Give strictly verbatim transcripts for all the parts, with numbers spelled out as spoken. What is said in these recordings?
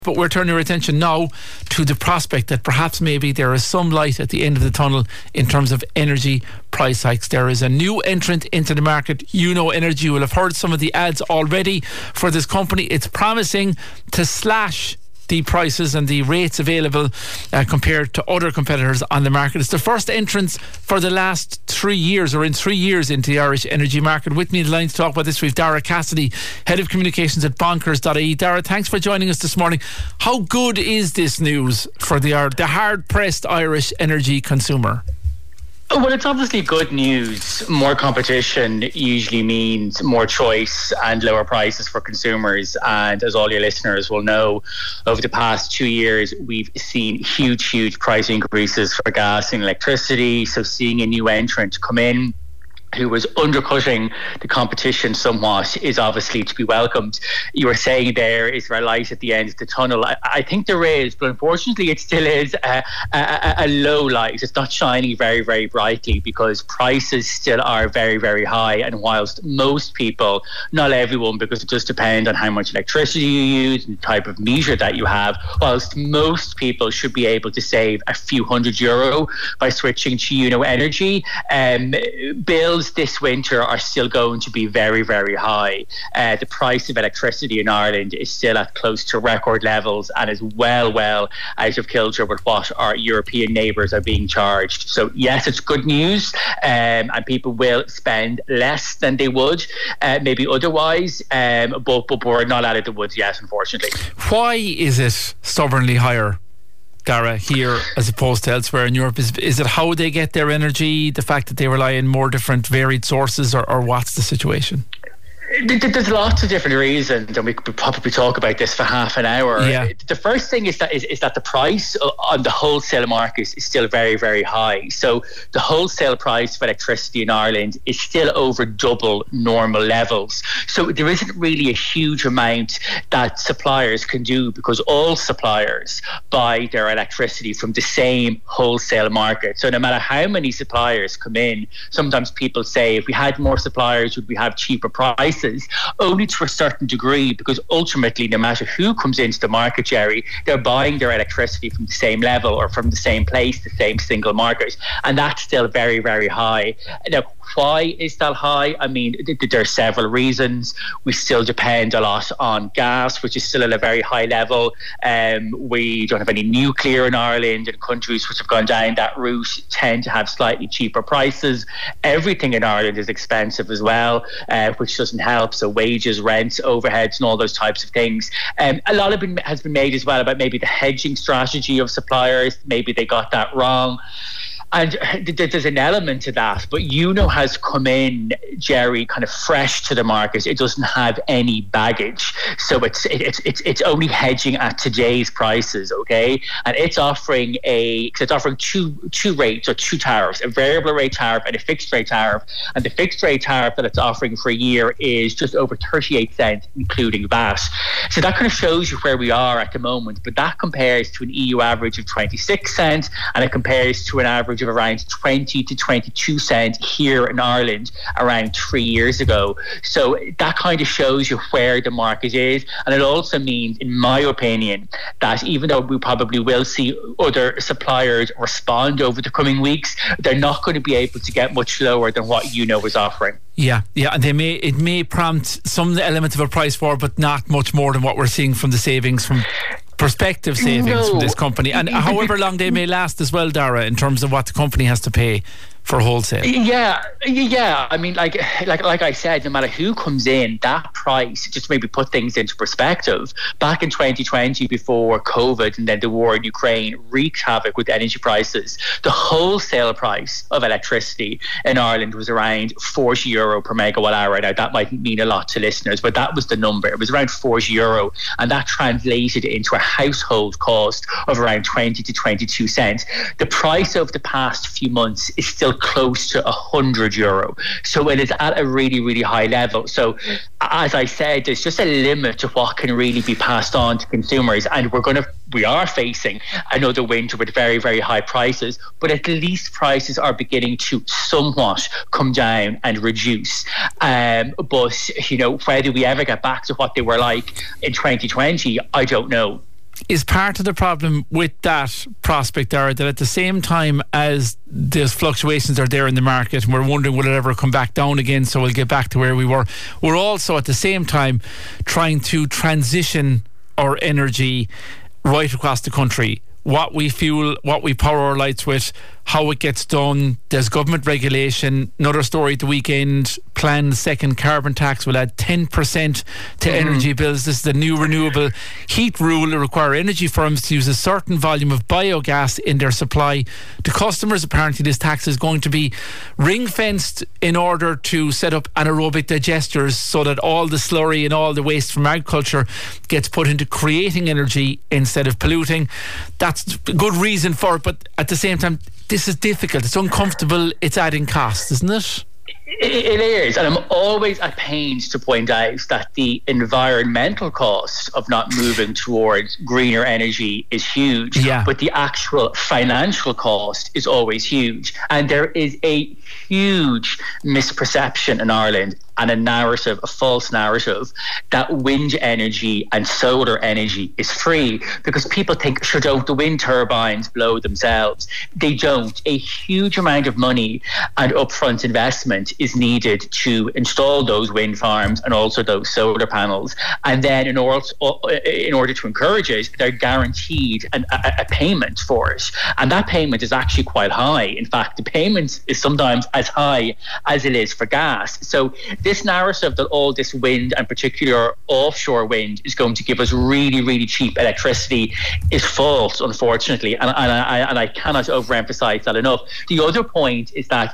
But we're turning our attention now to the prospect that perhaps maybe there is some light at the end of the tunnel in terms of energy price hikes. There is a new entrant into the market, Uno Energy. You will have heard some of the ads already for this company. It's promising to slash the prices and the rates available uh, compared to other competitors on the market. It's the first entrance for the last three years or in three years into the Irish energy market. With me in the line to talk about this, we've Dara Cassidy, Head of Communications at Bonkers dot I E. Dara, thanks for joining us this morning. How good is this news for the, the hard-pressed Irish energy consumer? Well, it's obviously good news. More competition usually means more choice and lower prices for consumers. And as all your listeners will know, over the past two years, we've seen huge, huge price increases for gas and electricity. So seeing a new entrant come in who was undercutting the competition somewhat is obviously to be welcomed. You were saying there, is there a light at the end of the tunnel? I, I think there is, but unfortunately it still is a, a, a low light. It's not shining very, very brightly because prices still are very, very high. And whilst most people, not everyone, because it does depend on how much electricity you use and the type of meter that you have, whilst most people should be able to save a few hundred euro by switching to Uno Energy, um, bills this winter are still going to be very, very high. Uh, the price of electricity in Ireland is still at close to record levels and is well, well out of kilter with what our European neighbours are being charged. So yes, it's good news, um, and people will spend less than they would uh, maybe otherwise, um, but, but we're not out of the woods yet, unfortunately. Why is it stubbornly higher, Dara, here as opposed to elsewhere in Europe? Is, is it how they get their energy, the fact that they rely on more different varied sources, or, or what's the situation? There's lots of different reasons, and we could probably talk about this for half an hour. Yeah. The first thing is that is, is that the price on the wholesale market is still very, very high. So the wholesale price of electricity in Ireland is still over double normal levels. So there isn't really a huge amount that suppliers can do because all suppliers buy their electricity from the same wholesale market. So no matter how many suppliers come in, sometimes people say if we had more suppliers, would we have cheaper prices? Only to a certain degree, because ultimately no matter who comes into the market, Jerry, they're buying their electricity from the same level or from the same place, the same single market, and that's still very, very high. Now, why is that high? I mean, there are several reasons. We still depend a lot on gas, which is still at a very high level. Um, we don't have any nuclear in Ireland, and countries which have gone down that route tend to have slightly cheaper prices. Everything in Ireland is expensive as well, uh, which doesn't help. So wages, rents, overheads, and all those types of things. Um, a lot of it has been made as well about maybe the hedging strategy of suppliers. Maybe they got that wrong. And there's an element to that, but Uno has come in, Jerry, kind of fresh to the market. It doesn't have any baggage, so it's it's it's it's only hedging at today's prices, okay? And it's offering a it's offering two two rates or two tariffs, a variable rate tariff and a fixed rate tariff. And the fixed rate tariff that it's offering for a year is just over thirty-eight cents, including V A T. So that kind of shows you where we are at the moment. But that compares to an E U average of twenty-six cents, and it compares to an average of around twenty to twenty-two cents here in Ireland around three years ago. So that kind of shows you where the market is. And it also means, in my opinion, that even though we probably will see other suppliers respond over the coming weeks, they're not going to be able to get much lower than what Uno is offering. Yeah, yeah, and they may it may prompt some element of a price war, but not much more than what we're seeing from the savings from prospective savings no. from this company, and however long they may last as well, Dara, in terms of what the company has to pay for wholesale. Yeah, yeah. I mean, like, like, like I said, no matter who comes in, that price, just to maybe put things into perspective, back in twenty twenty, before COVID and then the war in Ukraine wreaked havoc with energy prices, the wholesale price of electricity in Ireland was around forty euro per megawatt hour. Now, that might mean a lot to listeners, but that was the number. It was around forty euro, and that translated into a household cost of around twenty to twenty-two cents. The price over the past few months is still close to one hundred euro. So it is at a really, really high level. So as I said, there's just a limit to what can really be passed on to consumers. And we're going to, we are facing another winter with very, very high prices, but at least prices are beginning to somewhat come down and reduce. Um, but, you know, whether we ever get back to what they were like in twenty twenty, I don't know. is part of the problem with that prospect are that at the same time as those fluctuations are there in the market and we're wondering will it ever come back down again, so we'll get back to where we were, we're also at the same time trying to transition our energy right across the country. What we fuel, what we power our lights with, how it gets done. There's government regulation. Another story at the weekend, planned second carbon tax will add ten percent to mm. energy bills. This is the new renewable heat rule that require energy firms to use a certain volume of biogas in their supply to customers. Apparently this tax is going to be ring-fenced in order to set up anaerobic digesters so that all the slurry and all the waste from agriculture gets put into creating energy instead of polluting. That's a good reason for it, but at the same time this is difficult, it's uncomfortable, it's adding costs, isn't it? It is, and I'm always at pains to point out that the environmental cost of not moving towards greener energy is huge, yeah. but the actual financial cost is always huge. And there is a huge misperception in Ireland and a narrative, a false narrative, that wind energy and solar energy is free, because people think, sure, don't the wind turbines blow themselves? They don't. A huge amount of money and upfront investment is needed to install those wind farms and also those solar panels. And then in order, in order to encourage it, they're guaranteed an, a, a payment for it. And that payment is actually quite high. In fact, the payment is sometimes as high as it is for gas. So this narrative that all this wind, and particular offshore wind, is going to give us really, really cheap electricity is false, unfortunately. And, and, I, and I cannot overemphasize that enough. The other point is that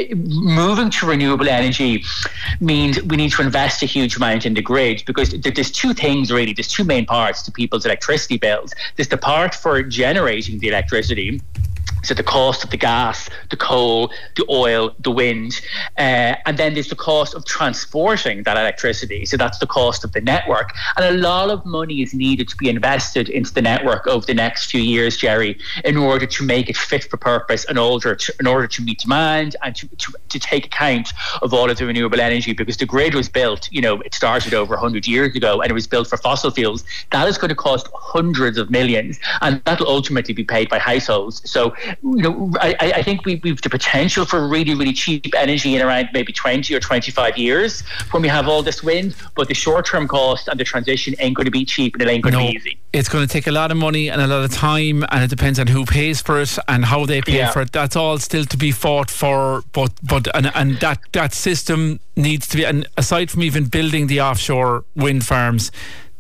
moving to renewable energy means we need to invest a huge amount in the grid, because there's two things really, there's two main parts to people's electricity bills. There's the part for generating the electricity, so the cost of the gas, the coal, the oil, the wind, uh, and then there's the cost of transporting that electricity. So that's the cost of the network. And a lot of money is needed to be invested into the network over the next few years, Jerry, in order to make it fit for purpose, in order to, in order to meet demand and to, to, to take account of all of the renewable energy. Because the grid was built, you know, it started over one hundred years ago, and it was built for fossil fuels. That is going to cost hundreds of millions, and that'll ultimately be paid by households. So, you know, I, I think we, we've the potential for really, really cheap energy in around maybe twenty or twenty-five years when we have all this wind, but the short-term cost and the transition ain't going to be cheap, and it ain't going no, to be easy. It's going to take a lot of money and a lot of time, and it depends on who pays for it and how they pay yeah. for it. That's all still to be fought for, but but and, and that, that system needs to be, and aside from even building the offshore wind farms,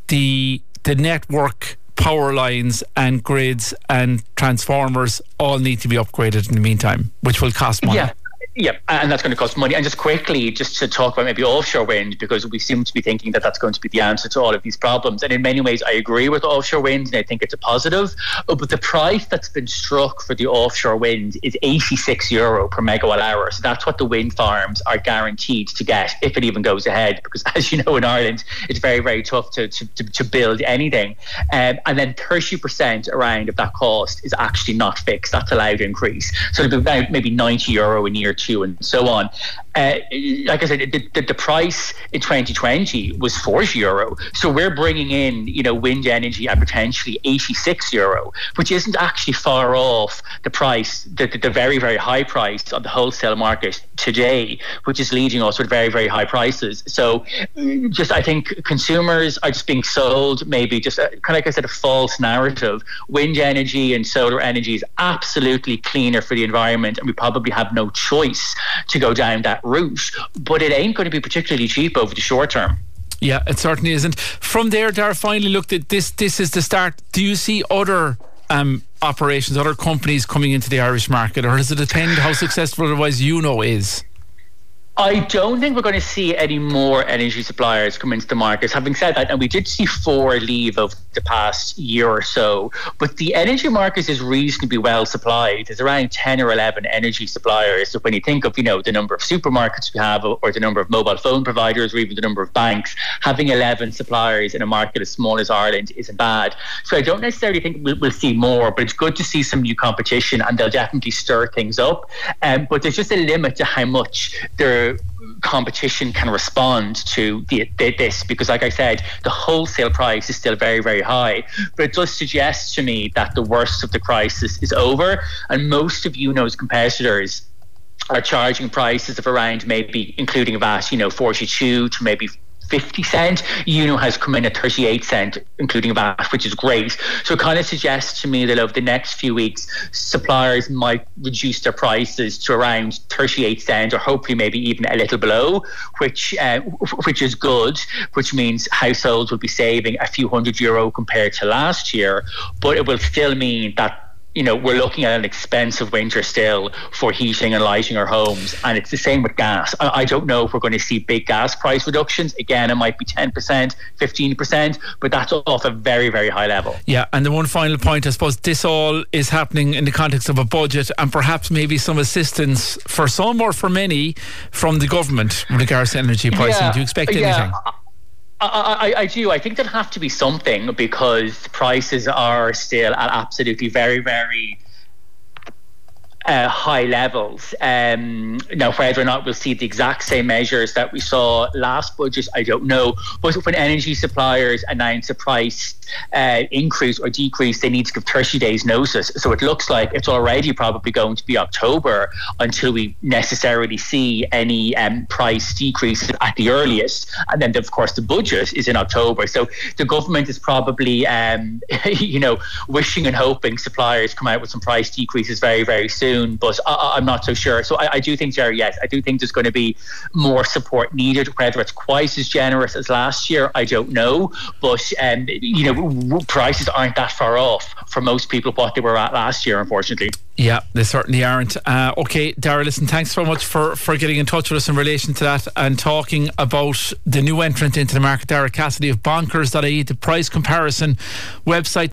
the the network power lines and grids and transformers all need to be upgraded in the meantime, which will cost money. Yeah. Yeah, and that's going to cost money. And just quickly, just to talk about maybe offshore wind, because we seem to be thinking that that's going to be the answer to all of these problems. And in many ways, I agree with offshore wind, and I think it's a positive. But the price that's been struck for the offshore wind is eighty-six euro per megawatt hour. So that's what the wind farms are guaranteed to get, if it even goes ahead. Because as you know, in Ireland, it's very, very tough to, to, to, to build anything. Um, and then thirty percent around of that cost is actually not fixed. That's allowed to increase. So it'll be about maybe ninety euro in year two and so on. Uh, like I said, the, the, the price in twenty twenty was forty euro. So we're bringing in, you know, wind energy at potentially eighty-six euro, which isn't actually far off the price, the, the, the very, very high price on the wholesale market today, which is leading us with very, very high prices. So just, I think consumers are just being sold maybe just, a, kind of like I said, a false narrative. Wind energy and solar energy is absolutely cleaner for the environment, and we probably have no choice to go down that route, but it ain't going to be particularly cheap over the short term. Yeah, it certainly isn't. From there, Dar, finally looked at this. This is the start. Do you see other um, operations, other companies coming into the Irish market, or does it depend how successful otherwise you know is? I don't think we're going to see any more energy suppliers come into the markets. Having said that, and we did see four leave over the past year or so, but the energy market is reasonably well supplied. There's around ten or eleven energy suppliers. So when you think of, you know, the number of supermarkets we have, or the number of mobile phone providers, or even the number of banks, having eleven suppliers in a market as small as Ireland isn't bad. So I don't necessarily think we'll, we'll see more, but it's good to see some new competition, and they'll definitely stir things up. Um, but there's just a limit to how much they're competition can respond to the, the, this, because like I said, the wholesale price is still very, very high, but it does suggest to me that the worst of the crisis is over, and most of UNO's competitors are charging prices of around, maybe including V A T, you know, forty-two to maybe fifty cent. UNO has come in at thirty-eight cent, including V A T, which is great. So it kind of suggests to me that over the next few weeks, suppliers might reduce their prices to around thirty-eight cent, or hopefully maybe even a little below, which uh, which is good, which means households will be saving a few hundred euro compared to last year. But it will still mean that, you know, we're looking at an expensive winter still for heating and lighting our homes. And it's the same with gas. I, I don't know if we're going to see big gas price reductions. Again, it might be ten percent, fifteen percent, but that's off a very, very high level. Yeah, and the one final point, I suppose this all is happening in the context of a budget, and perhaps maybe some assistance for some or for many from the government with regards to energy pricing. Yeah, Do you expect yeah. anything? I, I, I do. I think there'll have to be something, because prices are still at absolutely very, very uh, high levels. Um, now, whether or not we'll see the exact same measures that we saw last budget, I don't know. But when energy suppliers announce a price uh, increase or decrease, they need to give thirty days notice. So it looks like it's already probably going to be October until we necessarily see any um, price decreases at the earliest. And then, of course, the budget is in October. So the government is probably, um, you know, wishing and hoping suppliers come out with some price decreases very, very soon. But I, I'm not so sure. So I, I do think, Jerry, yes, I do think there's going to be more support needed. Whether it's quite as generous as last year, I don't know. But, um, you know, prices aren't that far off for most people what they were at last year, unfortunately. Yeah, they certainly aren't. Uh, okay, Darragh, listen, thanks so much for, for getting in touch with us in relation to that and talking about the new entrant into the market. Darragh Cassidy of bonkers dot I E, the price comparison website.